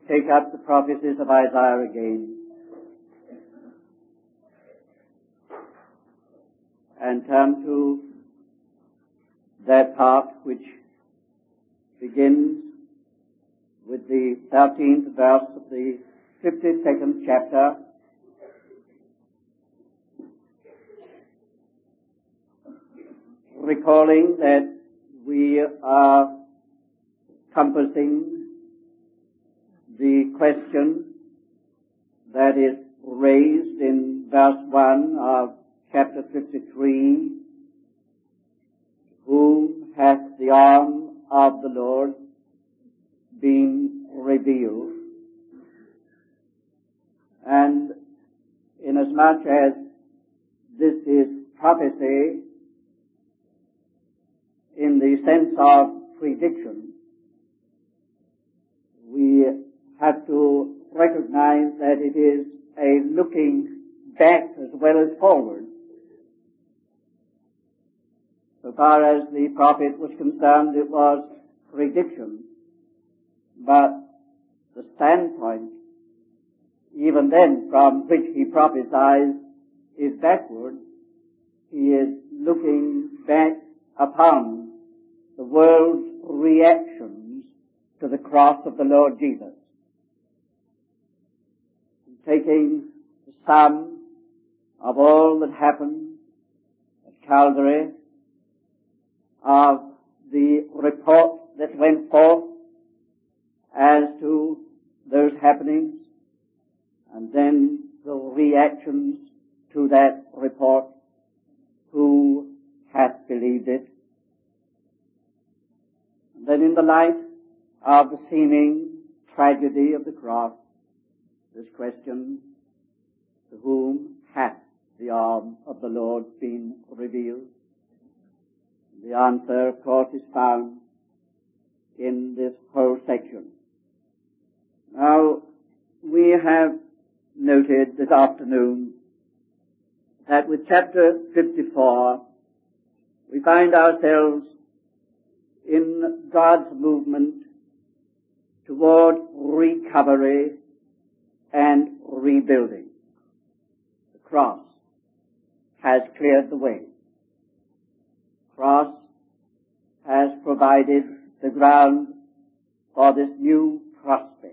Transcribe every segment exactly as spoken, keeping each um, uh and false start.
take up the prophecies of Isaiah again and turn to that part which begins with the thirteenth verse of the fifty-second chapter, recalling that we are compassing the question that is raised in verse one of chapter fifty-three, whom hath the arm of the Lord been revealed? And inasmuch as this is prophecy in the sense of prediction, we have to recognize that it is a looking back as well as forward. So far as the prophet was concerned, it was prediction, but the standpoint, even then, from which he prophesies is backward. He is looking back upon the world's reactions to the cross of the Lord Jesus, taking the sum of all that happened at Calvary, of the report that went forth as to those happenings, and then the reactions to that report. Who hath believed it? And then in the light of the seeming tragedy of the cross, this question, to whom hath the arm of the Lord been revealed? The answer, of course, is found in this whole section. Now, we have noted this afternoon that with chapter fifty-four, we find ourselves in God's movement toward recovery and rebuilding. The cross has cleared the way. The cross has provided the ground for this new prospect.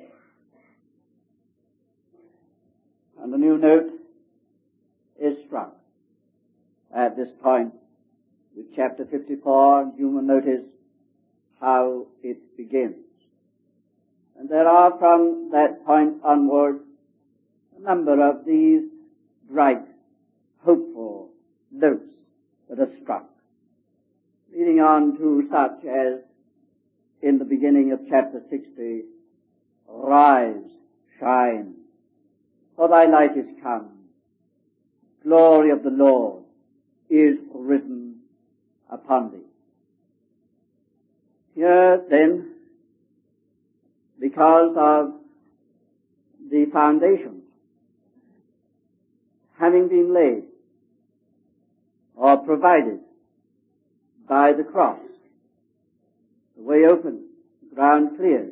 And the new note is struck at this point with chapter fifty-four, and you will notice how it begins. And there are from that point onward a number of these bright, hopeful notes that are struck, leading on to such as in the beginning of chapter sixty, "Rise, shine, for thy light is come. Glory of the Lord is risen upon thee." Here then, because of the foundations having been laid or provided by the cross, the way open, the ground cleared,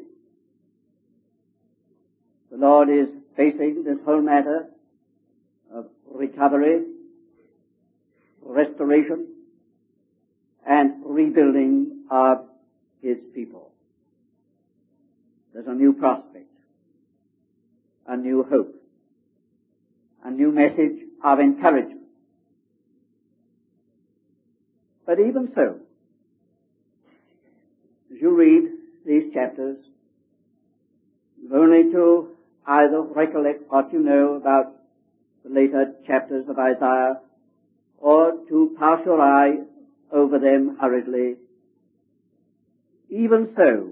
the Lord is facing this whole matter of recovery, restoration, and rebuilding of His people. There's a new prospect, a new hope, a new message of encouragement. But even so, as you read these chapters, you've only to either recollect what you know about the later chapters of Isaiah, or to pass your eye over them hurriedly. Even so,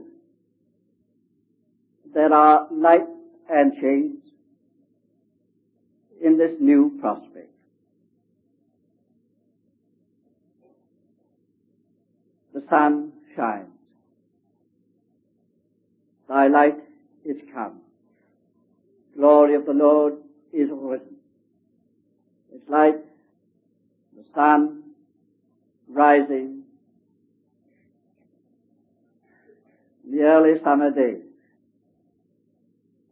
there are lights and shades in this new prospect. The sun shines. Thy light is come. Glory of the Lord is risen. It's like the sun rising in the early summer days.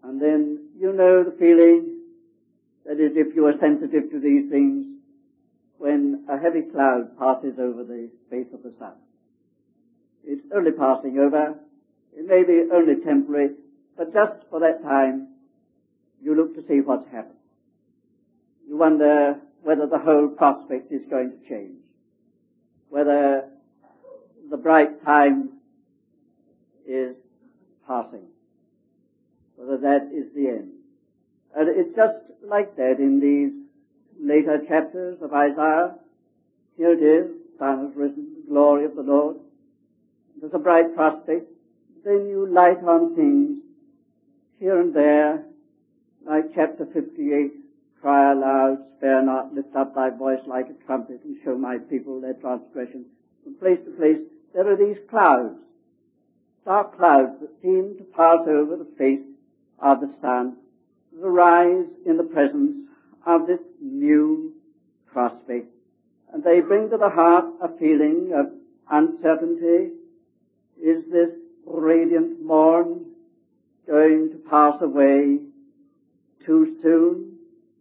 And then you know the feeling, that is, if you are sensitive to these things, when a heavy cloud passes over the face of the sun. It's only passing over. It may be only temporary, but just for that time, you look to see what's happened. You wonder whether the whole prospect is going to change, whether the bright time is passing, whether that is the end. And it's just like that in these later chapters of Isaiah. Here it is, the sun has risen, the glory of the Lord. There's a bright prospect. Then you light on things here and there, like chapter fifty-eight, cry aloud, spare not, lift up thy voice like a trumpet, and show my people their transgression. From place to place, there are these clouds, dark clouds that seem to pass over the face of the sun, that arise in the presence of this new prospect. And they bring to the heart a feeling of uncertainty. Is this radiant morn going to pass away too soon?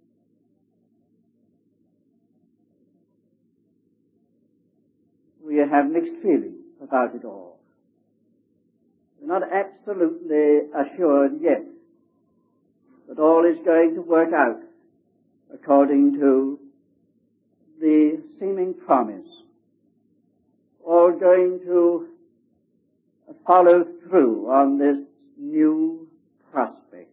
We have mixed feelings about it all. We're not absolutely assured yet that all is going to work out according to the seeming promise, all going to follow through on this new prospect.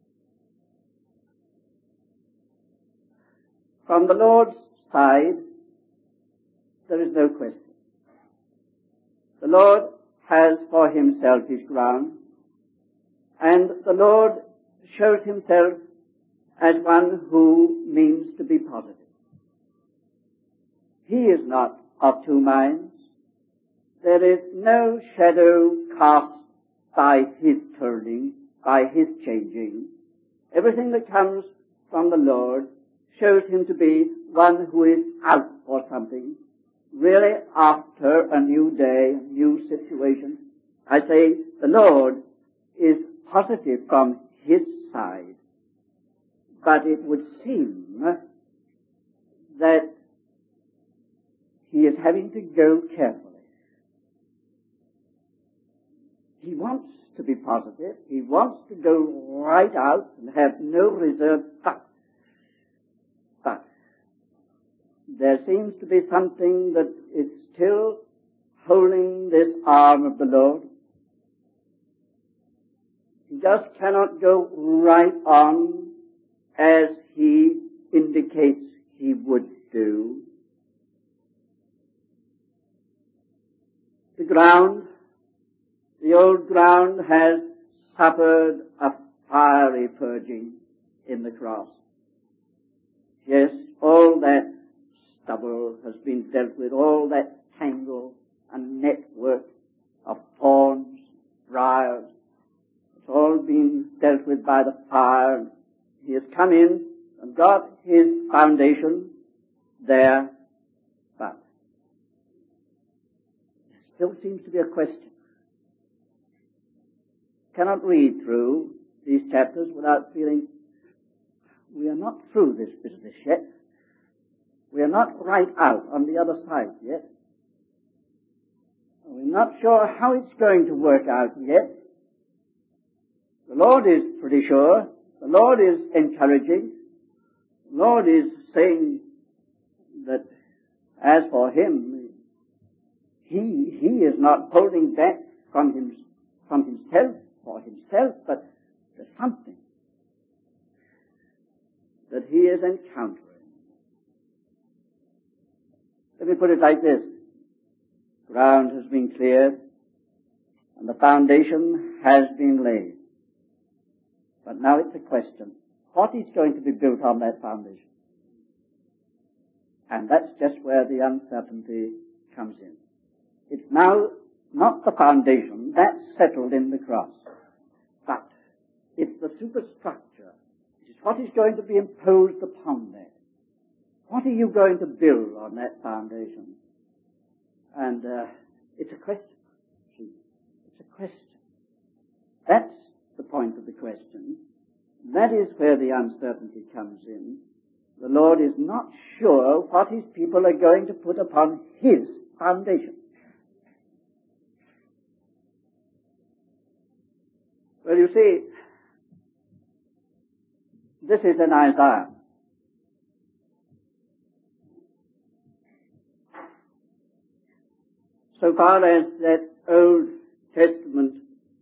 From the Lord's side, there is no question. The Lord has for himself his ground, and the Lord shows himself as one who means to be positive. He is not of two minds. There is no shadow cast by his turning, by his changing. Everything that comes from the Lord shows him to be one who is out for something, really after a new day, a new situation. I say the Lord is positive from his side, but it would seem that he is having to go carefully. He wants to be positive. He wants to go right out and have no reserve, but, but, there seems to be something that is still holding this arm of the Lord. He just cannot go right on as he indicates he would do. The ground, the old ground, has suffered a fiery purging in the cross. Yes, all that stubble has been dealt with, all that tangle and network of thorns, briars. It's all been dealt with by the fire. He has come in and got his foundation there, but there still seems to be a question. Cannot read through these chapters without feeling we are not through this business yet. We are not right out on the other side yet. We're not sure how it's going to work out yet. The Lord is pretty sure. The Lord is encouraging. The Lord is saying that as for him, he, he is not holding back from him, from himself for himself, but there's something that he is encountering. Let me put it like this. Ground has been cleared and the foundation has been laid. But now it's a question. What is going to be built on that foundation? And that's just where the uncertainty comes in. It's now not the foundation, that's settled in the cross. But it's the superstructure. It's what is going to be imposed upon that. What are you going to build on that foundation? And uh, it's a question. See, it's a question. That's the point of the question. That is where the uncertainty comes in. The Lord is not sure what His people are going to put upon His foundation. Well, you see, this is in Isaiah. So far as that Old Testament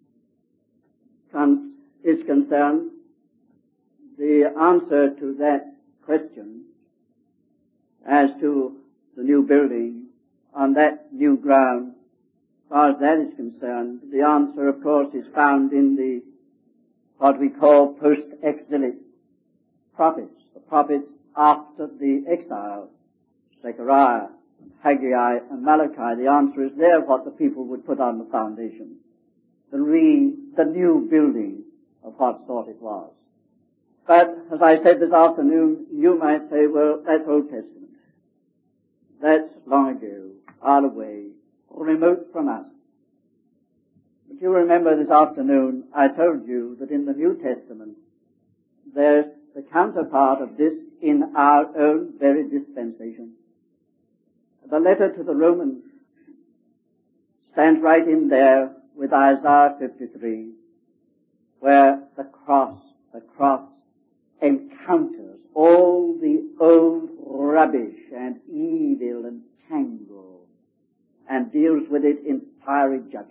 is concerned, the answer to that question as to the new building on that new ground, as far as that is concerned, the answer, of course, is found in the what we call post-exilic prophets, the prophets after the exile, Zechariah, Haggai, and Malachi. The answer is there what the people would put on the foundation, the re, the new building of what sort it was. But, as I said this afternoon, you might say, well, that's Old Testament. That's long ago, far away, remote from us. But you remember this afternoon, I told you that in the New Testament, there's the counterpart of this in our own very dispensation. The letter to the Romans stands right in there with Isaiah fifty-three, where the cross, the cross encounters all the old rubbish and evil and tangle and deals with it in fiery judgment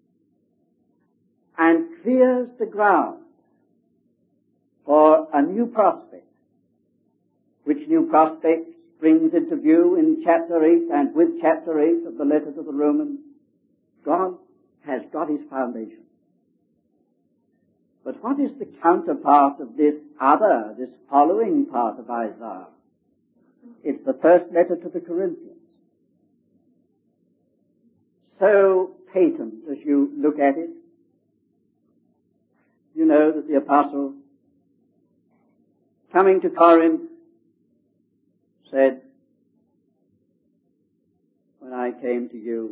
and clears the ground for a new prospect, which new prospect brings into view in chapter eight, and with chapter eight of the letter to the Romans, God has got His foundation. But what is the counterpart of this other, this following part of Isaiah? It's the first letter to the Corinthians. So patent as you look at it, you know that the apostle, coming to Corinth, said, when I came to you,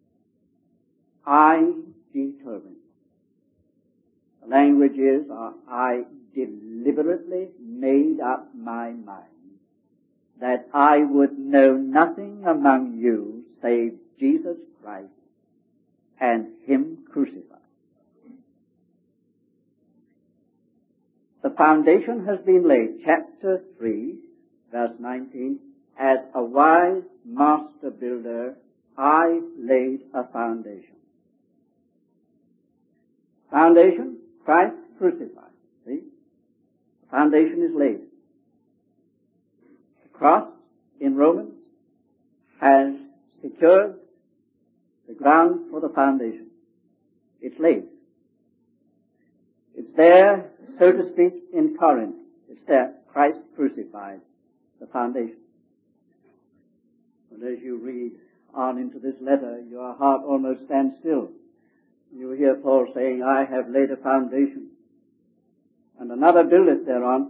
I determined. The language is, uh, I deliberately made up my mind that I would know nothing among you save Jesus Christ and Him crucified. The foundation has been laid, chapter three, verse nineteen, as a wise master builder, I laid a foundation. Foundation, Christ crucified. See? The foundation is laid. The cross in Romans has secured the ground for the foundation. It's laid. It's there, so to speak, in Corinth. It's there, Christ crucified, the foundation. And as you read on into this letter, your heart almost stands still. You hear Paul saying, I have laid a foundation, and another buildeth thereon.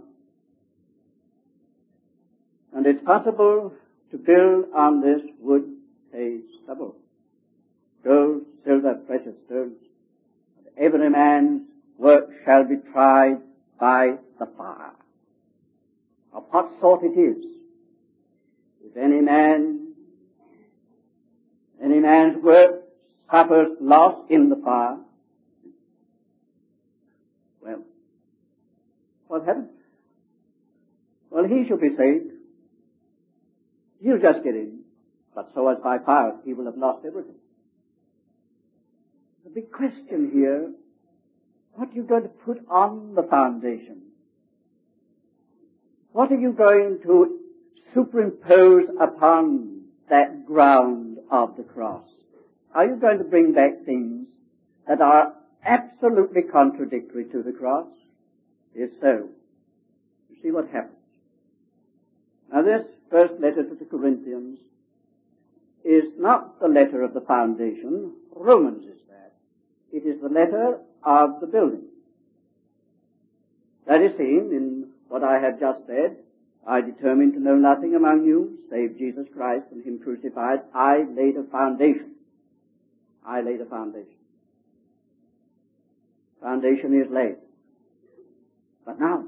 And it's possible to build on this wood, hay, stubble, gold, silver, precious stones. And every man's work shall be tried by the fire. Of what sort it is. If any man, any man's work suffers loss in the fire, well, what happens? Well, he shall be saved. He'll just get in, but so as by fire he will have lost everything. The big question here, what are you going to put on the foundation? What are you going to superimpose upon that ground of the cross? Are you going to bring back things that are absolutely contradictory to the cross? If so, you see what happens. Now this first letter to the Corinthians is not the letter of the foundation. Romans is that. It is the letter of the building. That is seen in what I have just said. I determined to know nothing among you save Jesus Christ and Him crucified. I laid a foundation. I laid a foundation. Foundation is laid. But now,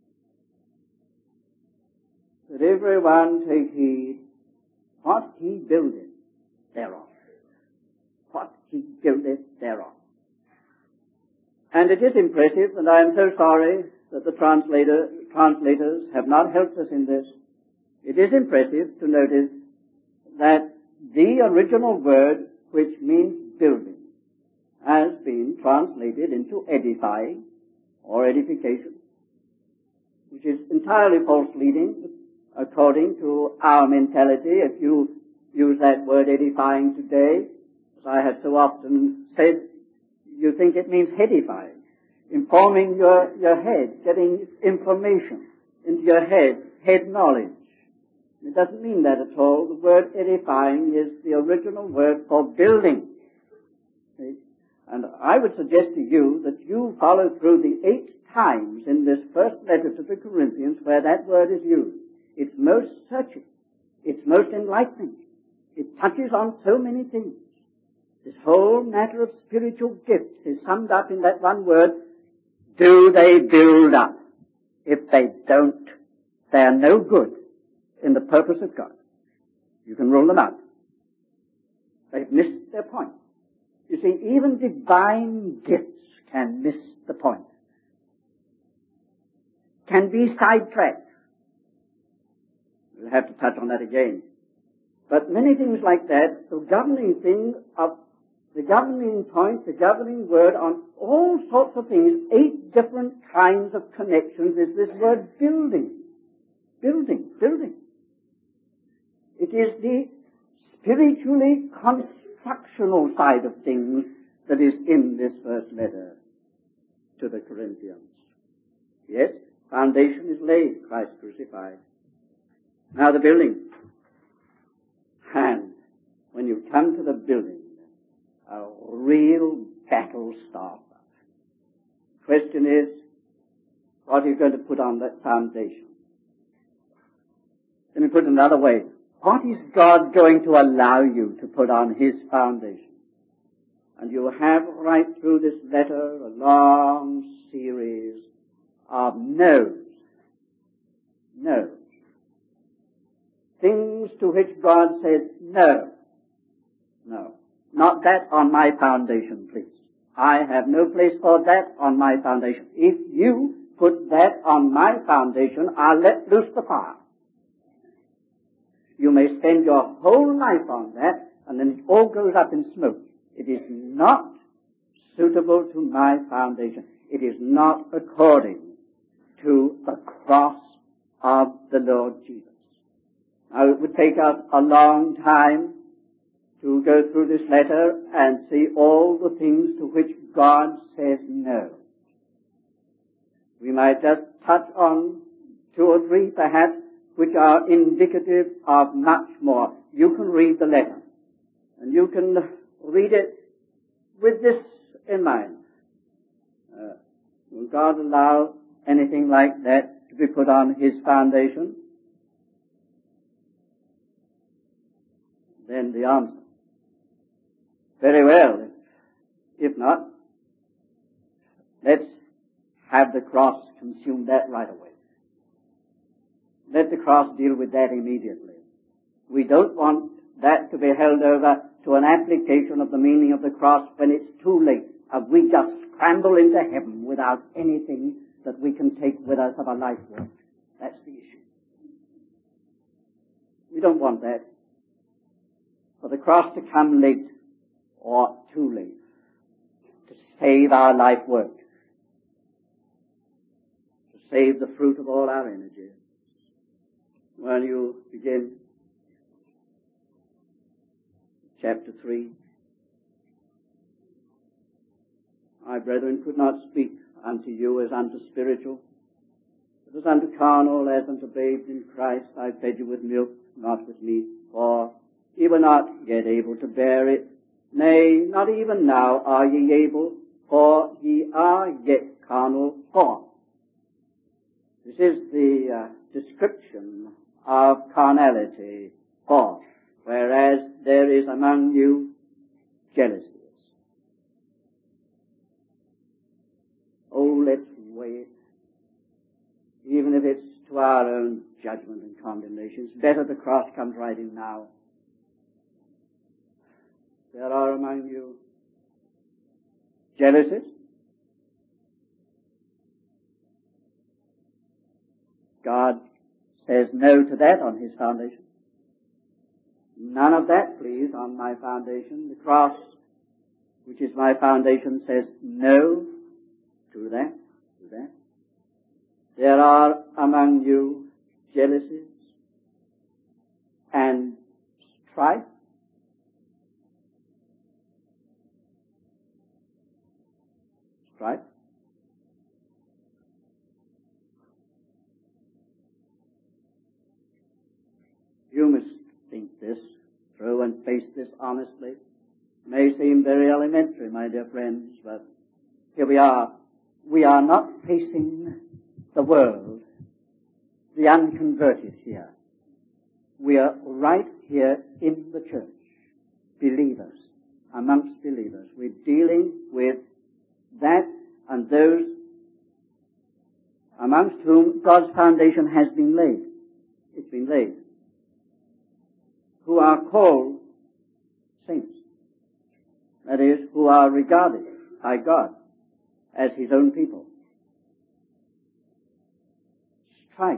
that everyone take heed what he buildeth thereof. What he buildeth thereof. And it is impressive, and I am so sorry that the translator, translators have not helped us in this. It is impressive to notice that the original word, which means building, has been translated into edifying or edification, which is entirely false leading according to our mentality. If you use that word edifying today, as I have so often said, you think it means headifying, informing your, your head, getting information into your head, head knowledge. It doesn't mean that at all. The word edifying is the original word for building. See? And I would suggest to you that you follow through the eight times in this first letter to the Corinthians where that word is used. It's most searching. It's most enlightening. It touches on so many things. This whole matter of spiritual gifts is summed up in that one word, do they build up? If they don't, they are no good in the purpose of God. You can rule them out. They've missed their point. You see, even divine gifts can miss the point. Can be sidetracked. We'll have to touch on that again. But many things like that, the governing thing of the governing point, the governing word on all sorts of things, eight different kinds of connections is this word building. Building, building. It is the spiritually constructional side of things that is in this first letter to the Corinthians. Yes, foundation is laid, Christ crucified. Now the building. And when you come to the building, a real battle starts. Question is, what are you going to put on that foundation? Let me put it another way. What is God going to allow you to put on His foundation? And you have right through this letter a long series of no's. No's. Things to which God says, no. No. Not that on my foundation, please. I have no place for that on my foundation. If you put that on my foundation, I'll let loose the fire. You may spend your whole life on that, and then it all goes up in smoke. It is not suitable to my foundation. It is not according to the cross of the Lord Jesus. Now, it would take us a long time to go through this letter and see all the things to which God says no. We might just touch on two or three, perhaps, which are indicative of much more. You can read the letter, and you can read it with this in mind. Uh, will God allow anything like that to be put on His foundation? Then the answer. Very well. If not, let's have the cross consume that right away. Let the cross deal with that immediately. We don't want that to be held over to an application of the meaning of the cross when it's too late. And we just scramble into heaven without anything that we can take with us of our life work. That's the issue. We don't want that. For the cross to come late or too late to save our life work, to save the fruit of all our energy. Well, you begin chapter three. I, brethren, could not speak unto you as unto spiritual, but as unto carnal, as unto babes in Christ. I fed you with milk, not with meat, for ye were not yet able to bear it. Nay, not even now are ye able, for ye are yet carnal. For this is the uh, description of carnality. For whereas there is among you jealousies. Oh, let's wait our own judgment and condemnation. It's better the cross comes right in now. There are among you jealousies. God says no to that on his foundation. None of that, please, on my foundation. The cross, which is my foundation, says no to that, to that. There are among you jealousies and strife. Strife. You must think this through and face this honestly. May seem very elementary, my dear friends, but here we are. We are not facing the world, the unconverted here. We are right here in the church, believers, amongst believers. We're dealing with that and those amongst whom God's foundation has been laid. It's been laid. Who are called saints. That is, who are regarded by God as his own people. Strife.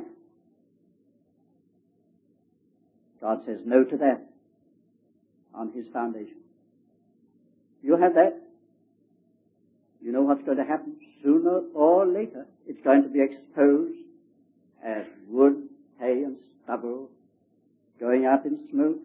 God says no to that on his foundation. You have that. You know what's going to happen. Sooner or later, it's going to be exposed as wood, hay, and stubble going up in smoke.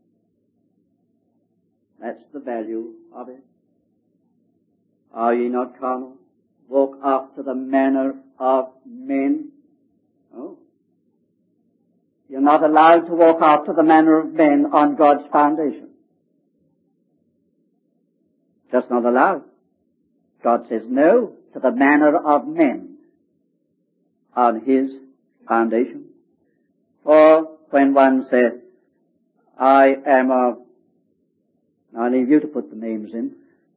That's the value of it. Are ye not carnal? Walk after the manner of men. Oh. You're not allowed to walk after the manner of men on God's foundation. Just not allowed. God says no to the manner of men on his foundation. Or when one says, I am of, now I leave you to put the names in.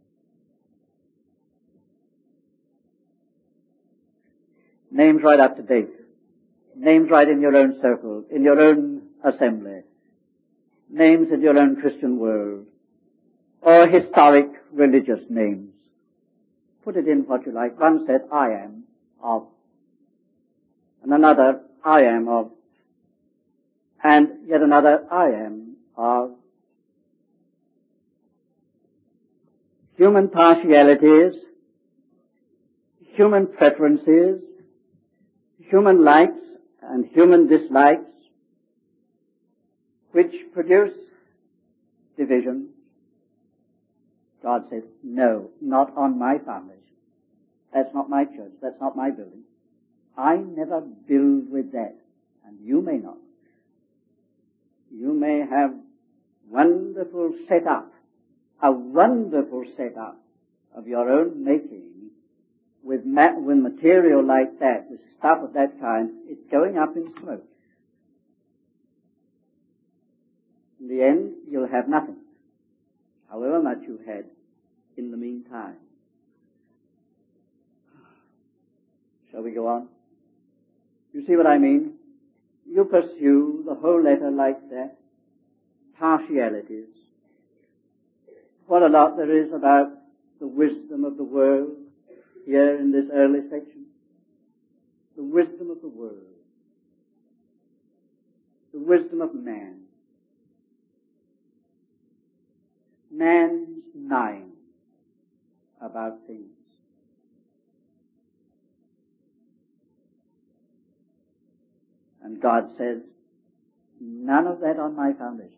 Names right up to date. Names right in your own circle, in your own assembly. Names in your own Christian world. Or historic religious names. Put it in what you like. One said, I am of. And another, I am of. And yet another, I am of. Human partialities, human preferences, human likes and human dislikes, which produce division. God says, no, not on my foundation. That's not my church. That's not my building. I never build with that. And you may not. You may have wonderful setup, a wonderful setup of your own making with, ma- with material like that, with stuff of that kind. It's going up in smoke. In the end, you'll have nothing, however much you had in the meantime. Shall we go on? You see what I mean? You pursue the whole letter like that. Partialities. What a lot there is about the wisdom of the world here in this early section. The wisdom of the world. The wisdom of man. Man's mind about things. And God says, none of that on my foundation.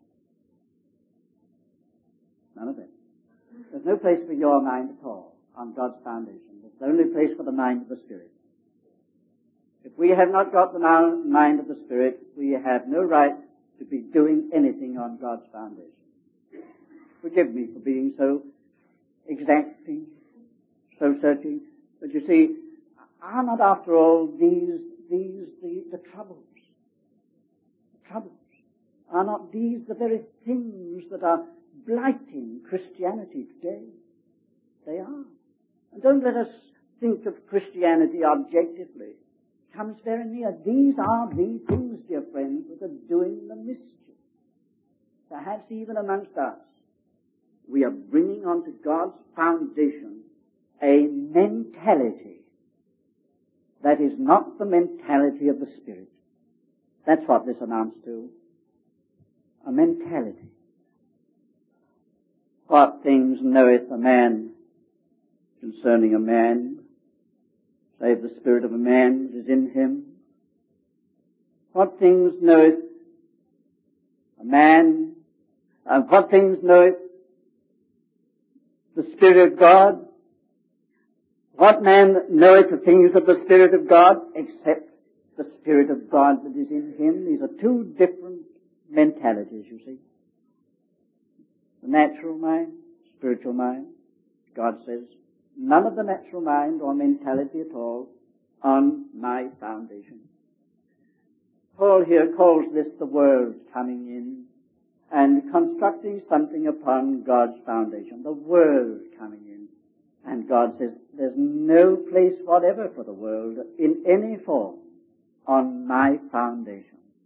None of it. There's no place for your mind at all on God's foundation. There's only place for the mind of the Spirit. If we have not got the mind of the Spirit, we have no right to be doing anything on God's foundation. Forgive me for being so exacting, so searching. But you see, are not after all these, these, the, the troubles? The troubles. Are not these the very things that are blighting Christianity today? They are. And don't let us think of Christianity objectively. comes very near. These are the things, dear friends, that are doing the mischief. Perhaps even amongst us, we are bringing onto God's foundation a mentality that is not the mentality of the Spirit. That's what this amounts to. A mentality. What things knoweth a man concerning a man, save the spirit of a man that is in him? What things knoweth a man, and what things knoweth the Spirit of God? What man knoweth the things of the Spirit of God except the Spirit of God that is in him? These are two different mentalities, you see. The natural mind, spiritual mind. God says, none of the natural mind or mentality at all on my foundation. Paul here calls this the world coming in and constructing something upon God's foundation. The world coming in. And God says, there's no place whatever for the world in any form on my foundation.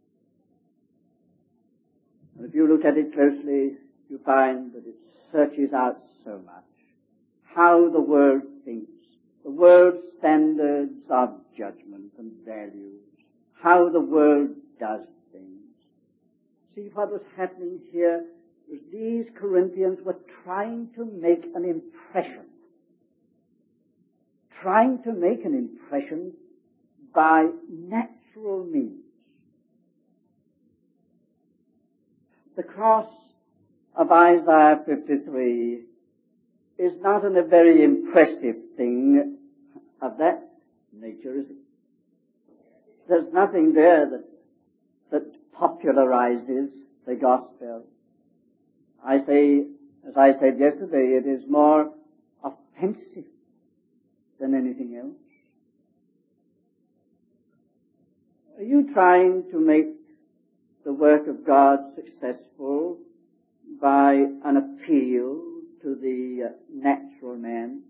And if you look at it closely, you find that it searches out so much how the world thinks, the world's standards of judgment and values, how the world does things. See, what was happening here was these Corinthians were trying to make an impression, trying to make an impression by natural means. The cross of Isaiah fifty-three is not a very impressive thing of that nature, is it? There's nothing there that that popularizes the gospel. I say, as I said yesterday, it is more offensive than anything else. Are you trying to make the work of God successful by an appeal to the uh, natural man?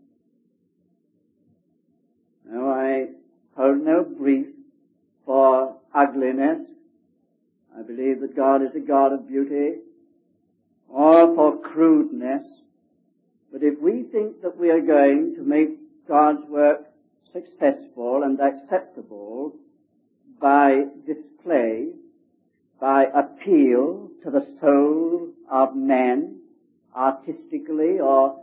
No, I hold no brief for ugliness. I believe that God is a God of beauty, or for crudeness. But if we think that we are going to make God's work successful and acceptable by display, by appeal to the soul of man, artistically or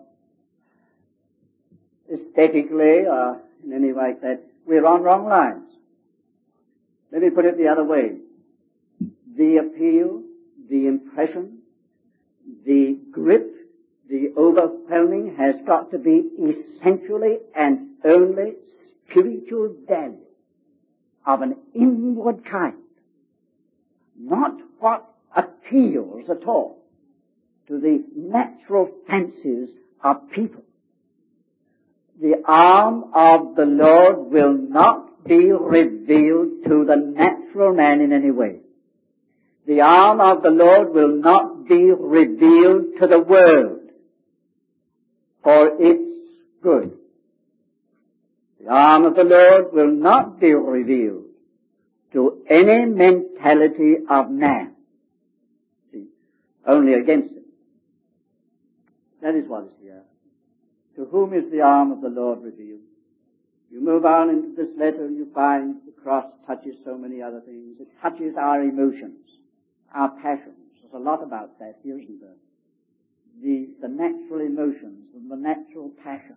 aesthetically or in any way like that, we're on wrong lines. Let me put it the other way. The appeal, the impression, the grip, the overwhelming has got to be essentially and only spiritual value of an inward kind, not what appeals at all to the natural fancies of people. The arm of the Lord will not be revealed to the natural man in any way. The arm of the Lord will not be revealed to the world for its good. The arm of the Lord will not be revealed to any mentality of man. See, only against it. That is what is here. To whom is the arm of the Lord revealed? You move on into this letter and you find the cross touches so many other things. It touches our emotions, our passions. There's a lot about that here, isn't there? The, the natural emotions and the natural passions.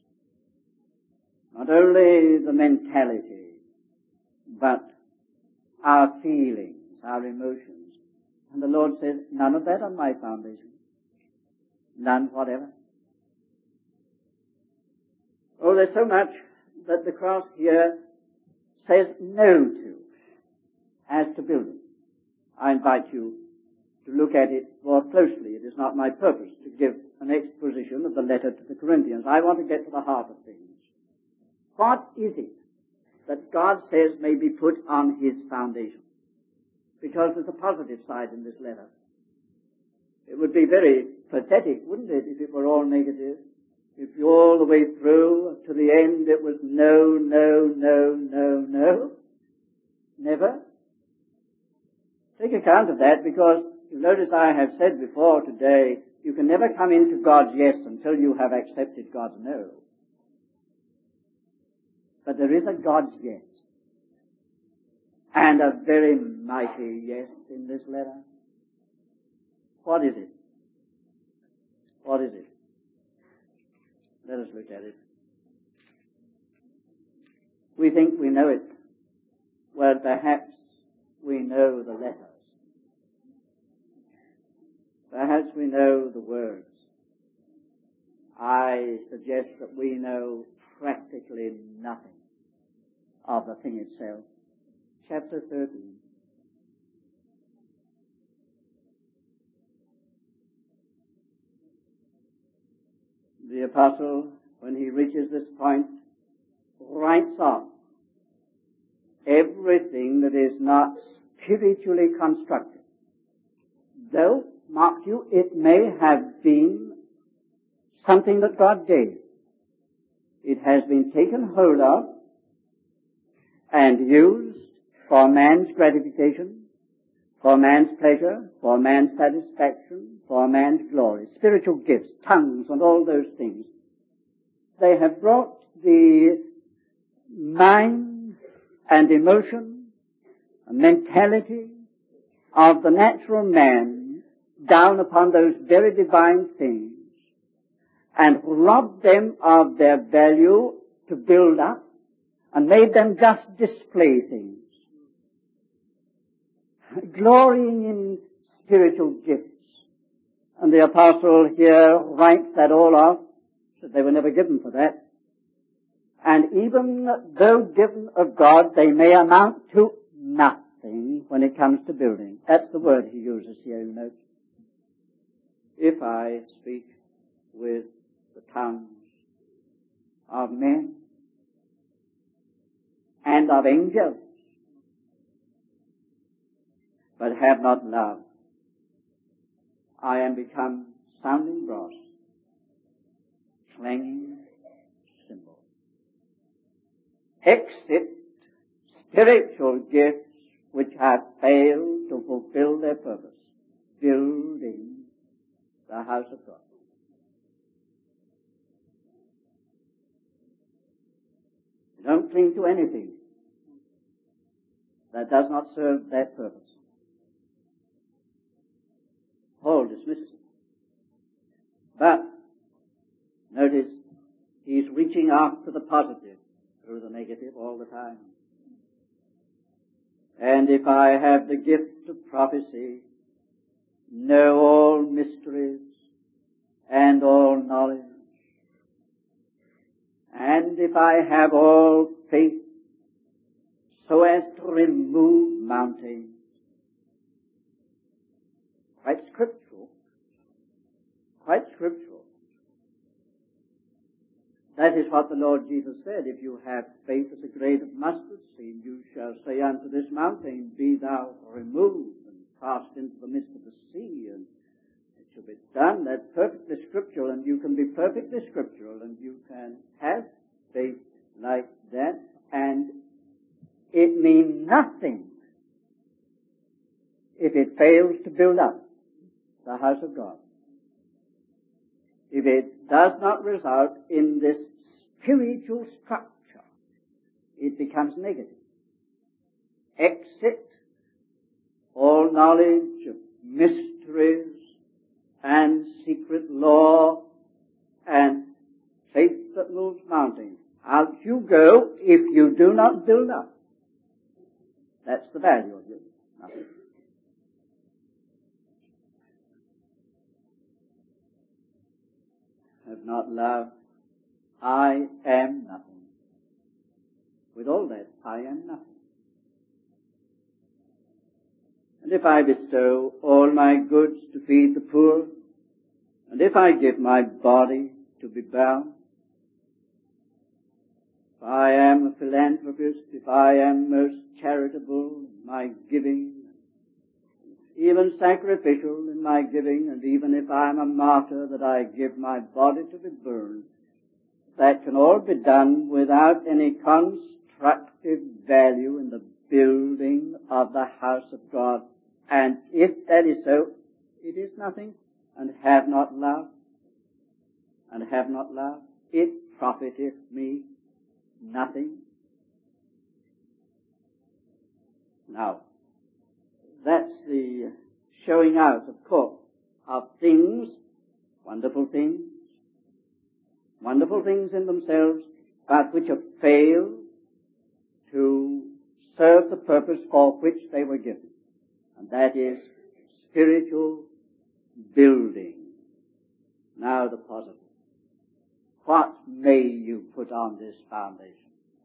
Not only the mentality, but our feelings, our emotions. And the Lord says, none of that on my foundation. None whatever. Oh, there's so much that the cross here says no to as to building. I invite you to look at it more closely. It is not my purpose to give an exposition of the letter to the Corinthians. I want to get to the heart of things. What is it that God says may be put on his foundation? Because there's a positive side in this letter. It would be very pathetic, wouldn't it, if it were all negative? If all the way through to the end it was no, no, no, no, no. Never. Take account of that, because you notice I have said before today, you can never come into God's yes until you have accepted God's no. But there is a God's yes. And a very mighty yes in this letter. What is it? What is it? Let us look at it. We think we know it. Well, perhaps we know the letters. Perhaps we know the words. I suggest that we know practically nothing of the thing itself. Chapter thirteen. The apostle, when he reaches this point, writes off everything that is not spiritually constructed. Though, mark you, it may have been something that God gave. It has been taken hold of and used for man's gratification, for man's pleasure, for man's satisfaction, for man's glory. Spiritual gifts, tongues, and all those things. They have brought the mind and emotion, and mentality of the natural man down upon those very divine things and robbed them of their value to build up and made them just display things. Glorying in spiritual gifts. And the apostle here writes that all off, that they were never given for that. And even though given of God, they may amount to nothing when it comes to building. That's the word he uses here, you note. If I speak with the tongues of men and of angels, but have not love, I am become sounding brass, clanging cymbal. Exit spiritual gifts which have failed to fulfill their purpose, building the house of God. Don't cling to anything that does not serve that purpose. Paul dismisses it. But, notice, he's reaching out to the positive through the negative all the time. And if I have the gift of prophecy, know all mysteries and all knowledge, and if I have all faith so as to remove mountains, quite scriptural, quite scriptural. That is what the Lord Jesus said. If you have faith as a grain of mustard seed, you shall say unto this mountain, be thou removed and cast into the midst of the sea, and it shall be done. That's perfectly scriptural, and you can be perfectly scriptural, and you can have faith like that, and it means nothing if it fails to build up the house of God. If it does not result in this spiritual structure, it becomes negative. Exit all knowledge of mysteries and secret law and faith that moves mountains. Out you go if you do not build up. That's the value of you. Nothing. Have not love, I am nothing. With all that, I am nothing. And if I bestow all my goods to feed the poor, and if I give my body to be bound, if I am a philanthropist, if I am most charitable in my giving, even sacrificial in my giving, and even if I am a martyr that I give my body to be burned, that can all be done without any constructive value in the building of the house of God. And if that is so, it is nothing, and have not love, and have not love, it profiteth me nothing. Now, that's the showing out, of course, of things, wonderful things, wonderful things in themselves, but which have failed to serve the purpose for which they were given. And that is spiritual building. Now the positive. What may you put on this foundation?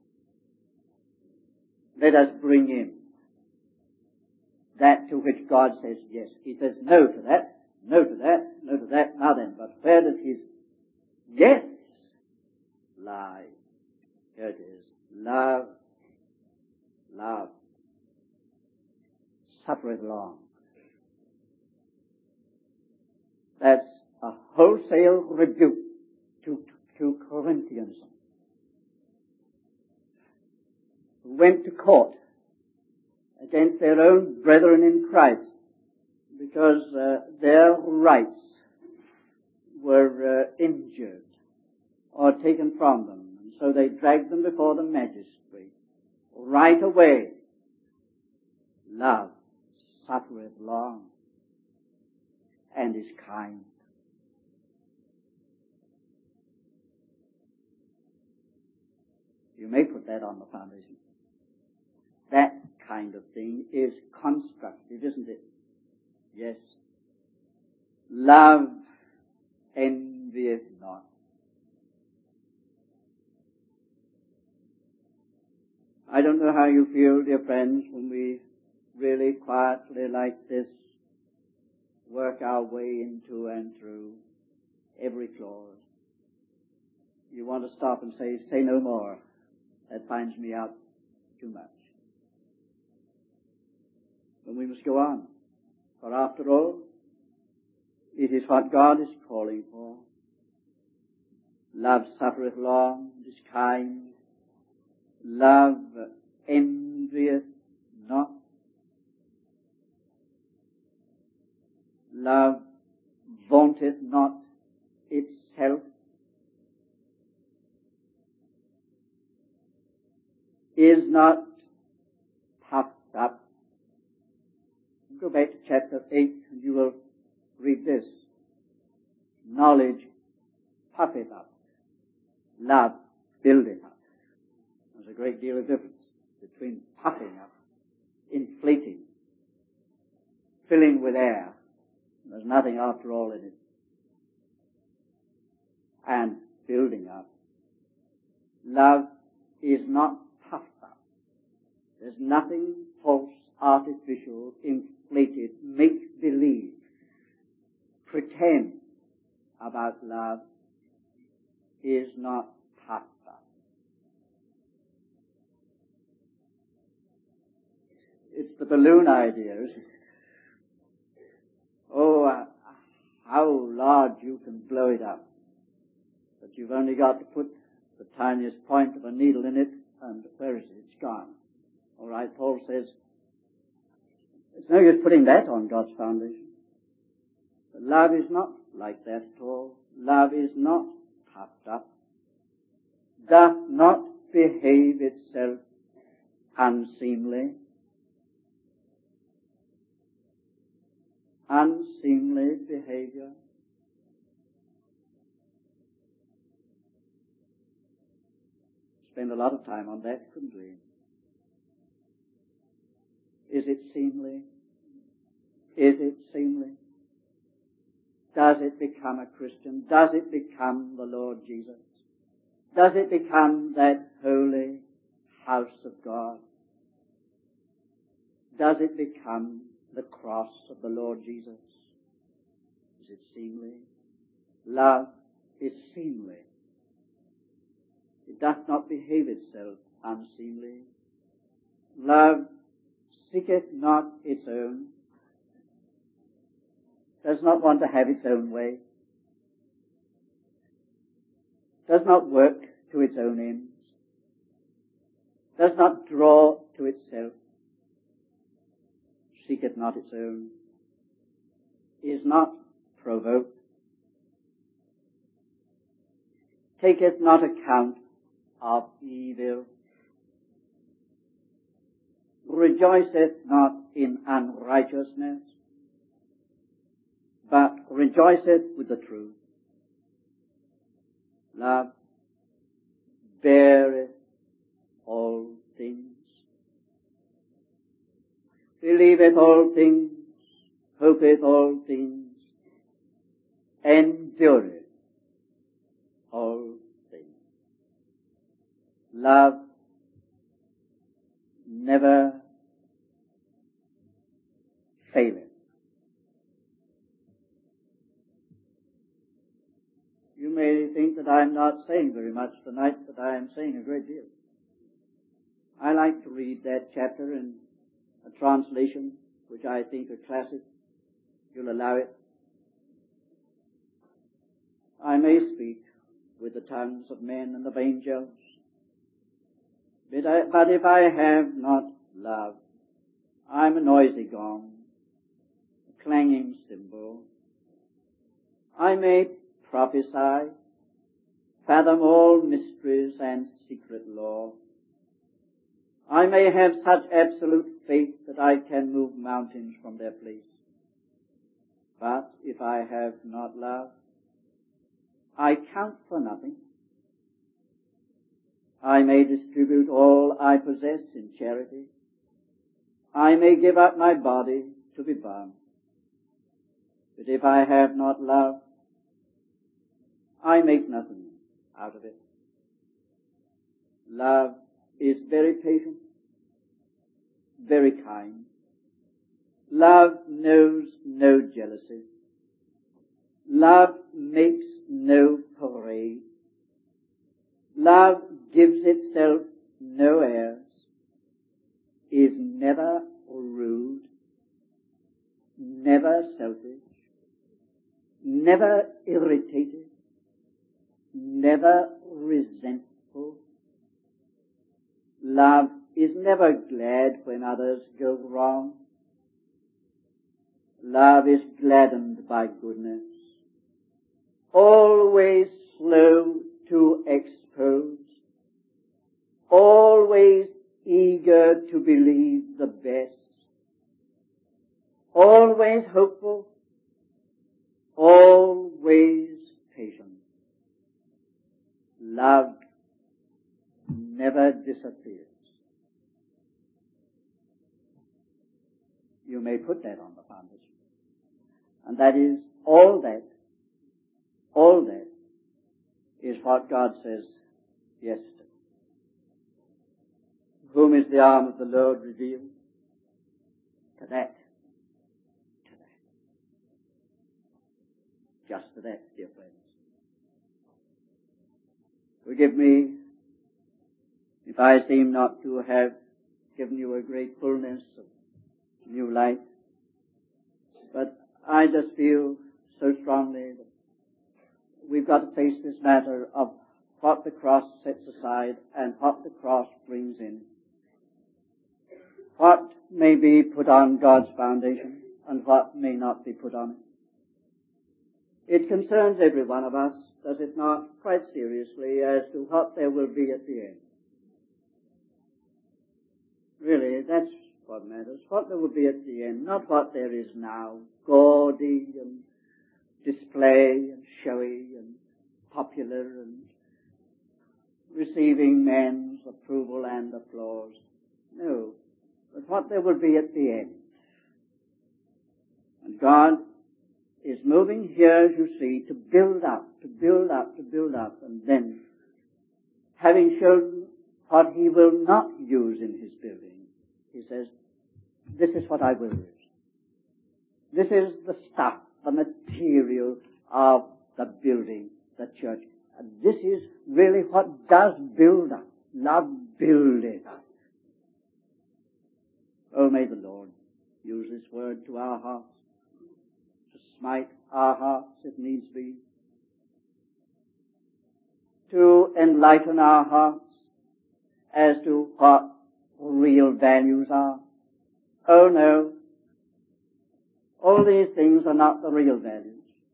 Let us bring in that to which God says yes. He says no to that, no to that, no to that. Now then, but where does his yes lie? Here it is. Love, love, suffereth long. That's a wholesale rebuke to, to Corinthians, who went to court against their own brethren in Christ because uh, their rights were uh, injured or taken from them. And so they dragged them before the magistrate. Right away, love suffereth long and is kind. You may put that on the foundation. That kind of thing is constructive, isn't it? Yes. Love envieth not. I don't know how you feel, dear friends, when we really quietly like this work our way into and through every clause. You want to stop and say, say no more. That finds me out too much. But we must go on. For after all, it is what God is calling for. Love suffereth long, is kind. Love envieth not. Love vaunteth not itself. Is not puffed up. Go back to chapter eight and you will read this. Knowledge puffeth up. Love buildeth up. There's a great deal of difference between puffing up, inflating, filling with air. There's nothing after all in it. And building up. Love is not puffed up. There's nothing false, artificial, inflated, make-believe, pretend about love. Is not puffed up. It's the balloon idea, isn't it? Oh, uh, how large you can blow it up. But you've only got to put the tiniest point of a needle in it, and where is it? It's gone. All right, Paul says, it's no use putting that on God's foundation. But love is not like that at all. Love is not puffed up, doth not behave itself unseemly. Unseemly behavior. Spend a lot of time on that, couldn't we? Is it seemly? Is it seemly? Does it become a Christian? Does it become the Lord Jesus? Does it become that holy house of God? Does it become the cross of the Lord Jesus? Is it seemly? Love is seemly. It doth not behave itself unseemly. Love seeketh not its own, does not want to have its own way, does not work to its own ends, does not draw to itself, seeketh not its own, is not provoked, taketh not account of evil, rejoiceth not in unrighteousness, but rejoiceth with the truth. Love beareth all things, believeth all things, hopeth all things, endureth all things. Love never faileth. You may think that I'm not saying very much tonight, but I am saying a great deal. I like to read that chapter in a translation which I think a classic. You'll allow it. I may speak with the tongues of men and of angels, but, I, but if I have not love, I'm a noisy gong, a clanging cymbal. I may prophesy, fathom all mysteries and secret law. I may have such absolute faith that I can move mountains from their place. But if I have not love, I count for nothing. I may distribute all I possess in charity. I may give up my body to be burned. But if I have not love, I make nothing out of it. Love is very patient, very kind. Love knows no jealousy. Love makes no parade. Love gives itself no airs, is never rude, never selfish, never irritated, never resentful. Love is never glad when others go wrong. Love is gladdened by goodness, always slow to expose, always eager to believe the best, always hopeful, always patient. Love never disappears. You may put that on the foundation. And that is all that, all that is what God says, yes to. Whom is the arm of the Lord revealed? To that. To that. Just to that, dear friends. Forgive me if I seem not to have given you a great fullness of new life, but I just feel so strongly that we've got to face this matter of what the cross sets aside and what the cross brings in. What may be put on God's foundation and what may not be put on it. It concerns every one of us, does it not, quite seriously, as to what there will be at the end. Really, that's what matters. What there will be at the end, not what there is now, gaudy and display and showy and popular and receiving men's approval and applause. No, but what there will be at the end. And God is moving here, as you see, to build up, to build up, to build up, and then, having shown what He will not use in His building, He says, this is what I will use. This is the stuff, the material of the building, the church. And this is really what does build up. Love buildeth up. Oh, may the Lord use this word to our hearts, to smite our hearts if needs be, to enlighten our hearts as to what real values are. Oh no, All these things are not the real values.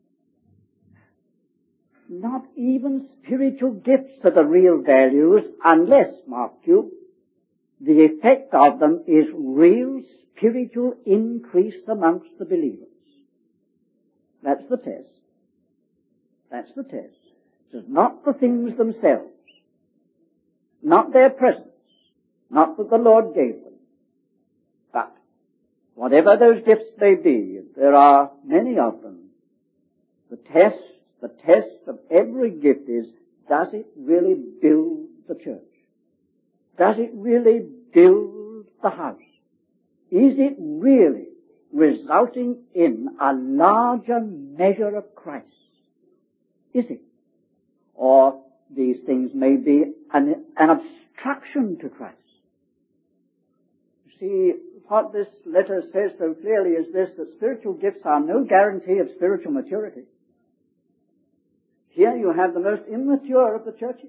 Not even spiritual gifts are the real values unless, mark you, the effect of them is real spiritual increase amongst the believers. That's the test. That's the test. It is not the things themselves, not their presence, not that the Lord gave them, but whatever those gifts may be, there are many of them, the test, the test of every gift is, does it really build the church? Does it really build the house? Is it really resulting in a larger measure of Christ? Is it? Or these things may be an, an obstruction to Christ. You see, what this letter says so clearly is this, that spiritual gifts are no guarantee of spiritual maturity. Here you have the most immature of the churches.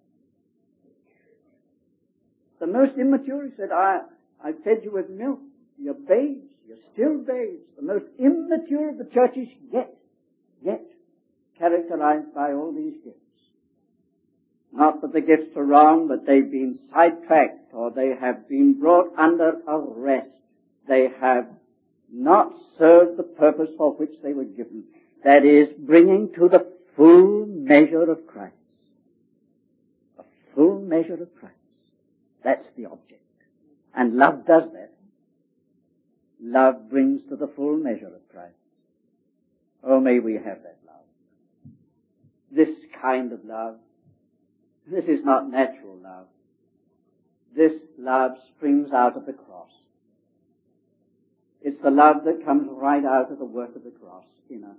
The most immature, he said, I, I fed you with milk. You're babes. You're still babes. The most immature of the churches yet, yet characterized by all these gifts. Not that the gifts are wrong, but they've been sidetracked or they have been brought under arrest. They have not served the purpose for which they were given. That is, bringing to the full measure of Christ. A full measure of Christ. That's the object. And love does that. Love brings to the full measure of Christ. Oh, may we have that love. This kind of love. This is not natural love. This love springs out of the cross. It's the love that comes right out of the work of the cross in us.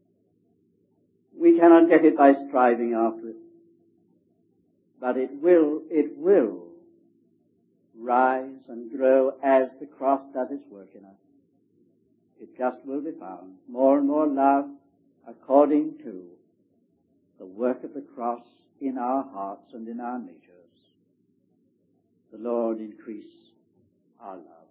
We cannot get it by striving after it. But it will, it will rise and grow as the cross does its work in us. It just will be found. More and more love according to the work of the cross in our hearts and in our natures. The Lord increase our love.